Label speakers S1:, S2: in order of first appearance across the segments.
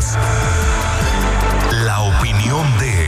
S1: Escuchas la opinión de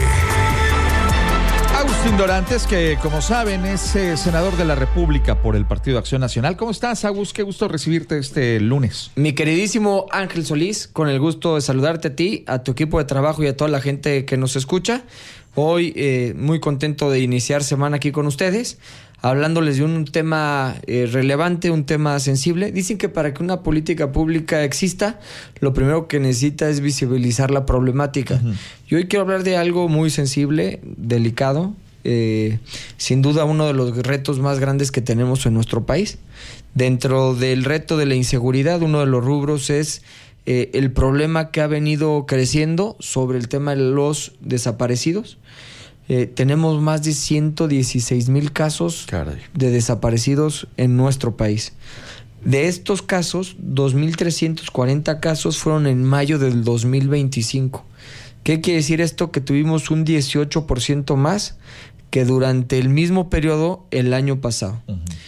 S2: Agustín Dorantes, que como saben es senador de la República por el Partido Acción Nacional. ¿Cómo estás, Agus? Qué gusto recibirte este lunes.
S3: Mi queridísimo Ángel Solís, con el gusto de saludarte a ti, a tu equipo de trabajo y a toda la gente que nos escucha. Hoy muy contento de iniciar semana aquí con ustedes, hablándoles de un tema relevante, un tema sensible. Dicen que para que una política pública exista, lo primero que necesita es visibilizar la problemática. Y hoy quiero hablar de algo muy sensible, delicado, sin duda uno de los retos más grandes que tenemos en nuestro país. Dentro del reto de la inseguridad, uno de los rubros es el problema que ha venido creciendo sobre el tema de los desaparecidos. Tenemos más de 116,000 casos de desaparecidos en nuestro país. De estos casos, 2,340 casos fueron en mayo del 2025. ¿Qué quiere decir esto? Que tuvimos un 18% más que durante el mismo periodo el año pasado.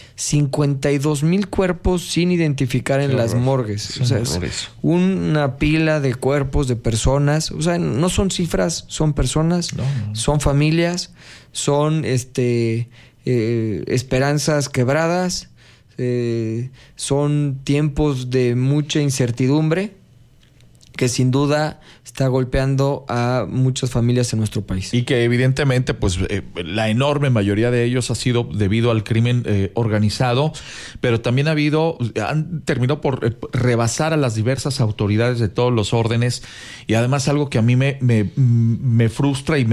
S3: 52,000 cuerpos sin identificar en las morgues. O sea, es una pila de cuerpos de personas. O sea, no son cifras, son personas, son familias, son esperanzas quebradas, son tiempos de mucha incertidumbre que sin duda está golpeando a muchas familias en nuestro país.
S2: Y que evidentemente pues la enorme mayoría de ellos ha sido debido al crimen organizado, pero también han terminado por rebasar a las diversas autoridades de todos los órdenes. Y además algo que a mí me frustra y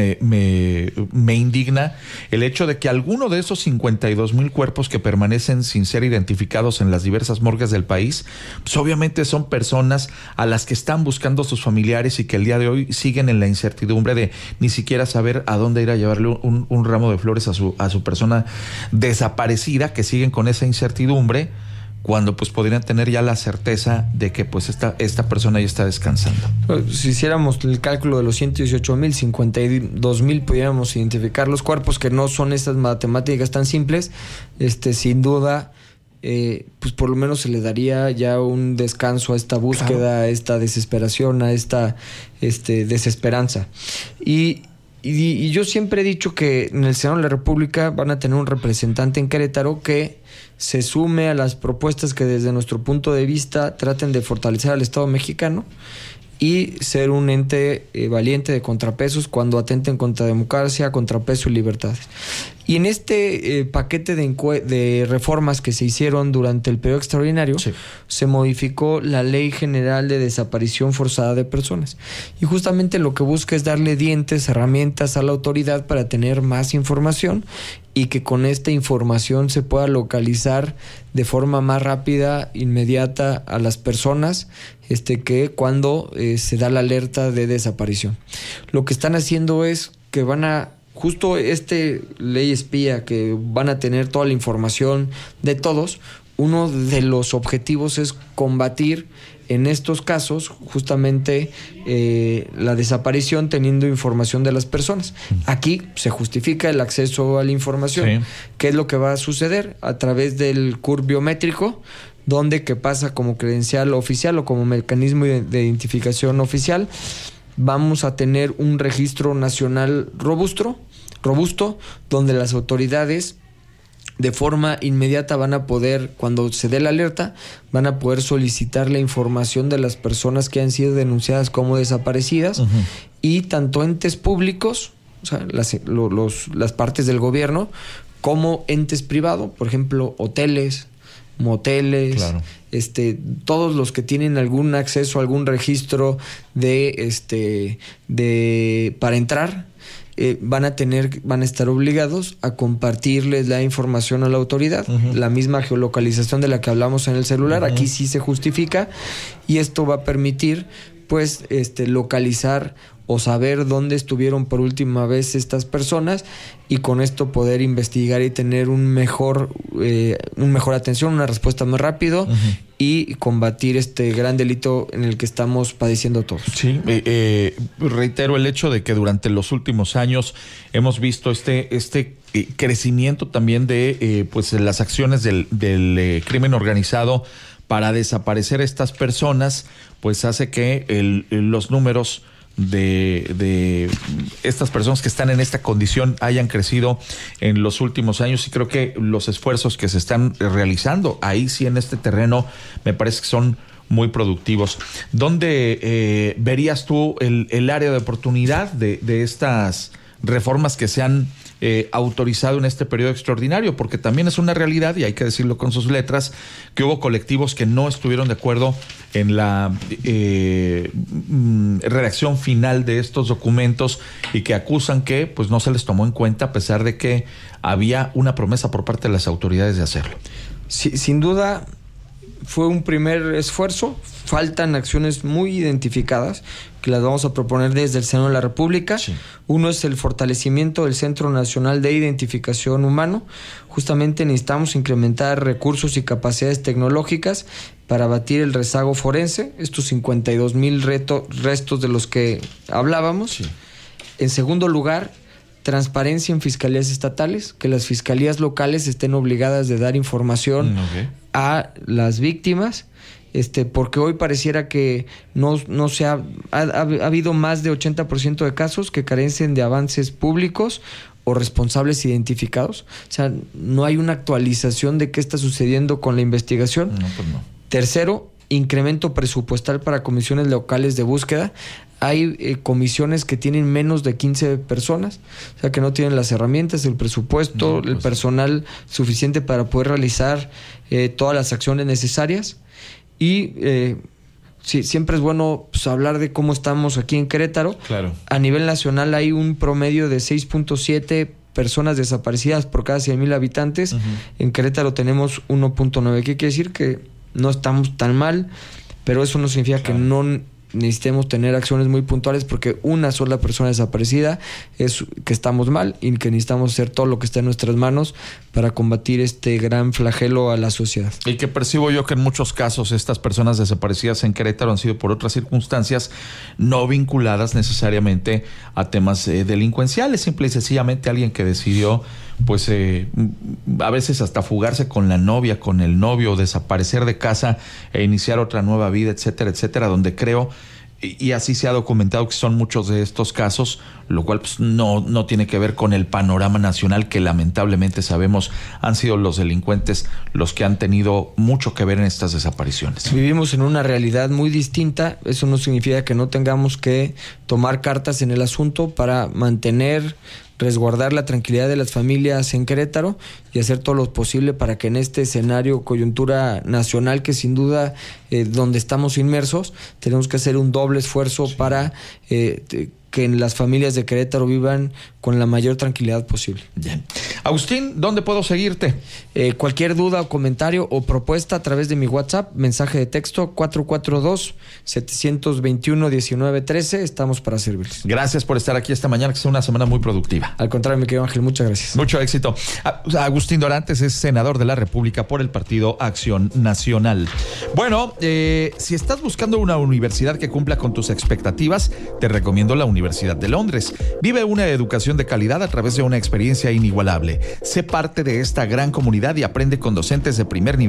S2: me indigna, el hecho de que alguno de esos 52,000 cuerpos que permanecen sin ser identificados en las diversas morgues del país, pues obviamente son personas a las que están buscando sus familiares y que el día de hoy siguen en la incertidumbre de ni siquiera saber a dónde ir a llevarle un ramo de flores a su persona desaparecida, que siguen con esa incertidumbre cuando pues podrían tener ya la certeza de que pues esta persona ya está descansando.
S3: Si hiciéramos el cálculo de los 118,000, 52,000 pudiéramos identificar los cuerpos, que no son estas matemáticas tan simples, sin duda pues por lo menos se le daría ya un descanso a esta búsqueda, a esta desesperación, a esta desesperanza. Y yo siempre he dicho que en el Senado de la República van a tener un representante en Querétaro que se sume a las propuestas que desde nuestro punto de vista traten de fortalecer al Estado mexicano y ser un ente valiente de contrapesos cuando atenten contra democracia, contrapeso y libertades. Y en este paquete de reformas que se hicieron durante el periodo extraordinario, se modificó la Ley General de Desaparición Forzada de Personas. Y justamente lo que busca es darle dientes, herramientas a la autoridad para tener más información y que con esta información se pueda localizar de forma más rápida, inmediata a las personas que cuando se da la alerta de desaparición. Lo que están haciendo es que van a justo ley espía, que van a tener toda la información de todos. Uno de los objetivos es combatir en estos casos justamente la desaparición teniendo información de las personas. Aquí se justifica el acceso a la información. ¿Qué es lo que va a suceder? A través del CURP biométrico, donde que pasa como credencial oficial o como mecanismo de identificación oficial, vamos a tener un registro nacional robusto, donde las autoridades de forma inmediata van a poder, cuando se dé la alerta, van a poder solicitar la información de las personas que han sido denunciadas como desaparecidas. Y tanto entes públicos, o sea, las partes del gobierno, como entes privados, por ejemplo, hoteles, moteles, todos los que tienen algún acceso a algún registro para entrar, van a estar obligados a compartirles la información a la autoridad. La misma geolocalización de la que hablamos en el celular, aquí sí se justifica, y esto va a permitir pues localizar o saber dónde estuvieron por última vez estas personas, y con esto poder investigar y tener un mejor atención, una respuesta más rápido, y combatir este gran delito en el que estamos padeciendo todos. Sí,
S2: reitero el hecho de que durante los últimos años hemos visto este crecimiento también de pues las acciones del crimen organizado para desaparecer estas personas, pues hace que los números de estas personas que están en esta condición hayan crecido en los últimos años, y creo que los esfuerzos que se están realizando ahí sí en este terreno me parece que son muy productivos. ¿Dónde verías tú el área de oportunidad de estas reformas que se han autorizado en este periodo extraordinario? Porque también es una realidad, y hay que decirlo con sus letras, que hubo colectivos que no estuvieron de acuerdo en la redacción final de estos documentos y que acusan que pues no se les tomó en cuenta, a pesar de que había una promesa por parte de las autoridades de hacerlo.
S3: Sí, sin duda fue un primer esfuerzo. Faltan acciones muy identificadas que las vamos a proponer desde el Senado de la República. Sí. Uno es el fortalecimiento del Centro Nacional de Identificación Humano. Justamente necesitamos incrementar recursos y capacidades tecnológicas para abatir el rezago forense, estos 52,000 restos de los que hablábamos. Sí. En segundo lugar, transparencia en fiscalías estatales, que las fiscalías locales estén obligadas de dar información a las víctimas. Porque hoy pareciera que no se ha habido más de 80% de casos que carecen de avances públicos o responsables identificados. O sea, no hay una actualización de qué está sucediendo con la investigación.
S2: No, pues no.
S3: Tercero, incremento presupuestal para comisiones locales de búsqueda. Hay comisiones que tienen menos de 15 personas, o sea que no tienen las herramientas, el presupuesto, el personal suficiente para poder realizar todas las acciones necesarias. Y sí, siempre es bueno pues, hablar de cómo estamos aquí en Querétaro.
S2: Claro.
S3: A nivel nacional hay un promedio de 6.7 personas desaparecidas por cada 100,000 habitantes. Uh-huh. En Querétaro tenemos 1.9. ¿Qué quiere decir? Que no estamos tan mal, pero eso no significa que no necesitemos tener acciones muy puntuales, porque una sola persona desaparecida es que estamos mal y que necesitamos hacer todo lo que está en nuestras manos para combatir este gran flagelo a la sociedad.
S2: Y que percibo yo que en muchos casos estas personas desaparecidas en Querétaro han sido por otras circunstancias no vinculadas necesariamente a temas delincuenciales, simple y sencillamente alguien que decidió pues a veces hasta fugarse con la novia, con el novio, desaparecer de casa e iniciar otra nueva vida, etcétera, etcétera, donde creo, y así se ha documentado que son muchos de estos casos, lo cual pues no tiene que ver con el panorama nacional, que lamentablemente sabemos han sido los delincuentes los que han tenido mucho que ver en estas desapariciones.
S3: Vivimos en una realidad muy distinta. Eso no significa que no tengamos que tomar cartas en el asunto para resguardar la tranquilidad de las familias en Querétaro y hacer todo lo posible para que en este escenario, coyuntura nacional, que sin duda donde estamos inmersos, tenemos que hacer un doble esfuerzo para que las familias de Querétaro vivan con la mayor tranquilidad posible.
S2: Bien. Agustín, ¿dónde puedo seguirte?
S3: Cualquier duda o comentario o propuesta a través de mi WhatsApp, mensaje de texto 442-721-1913. Estamos para servirles.
S2: Gracias por estar aquí esta mañana, que sea una semana muy productiva.
S3: Al contrario, mi querido Ángel, muchas gracias.
S2: Mucho éxito. Agustín Dorantes es senador de la República por el Partido Acción Nacional. Bueno, si estás buscando una universidad que cumpla con tus expectativas, te recomiendo la Universidad de Londres. Vive una educación de calidad a través de una experiencia inigualable. Sé parte de esta gran comunidad y aprende con docentes de primer nivel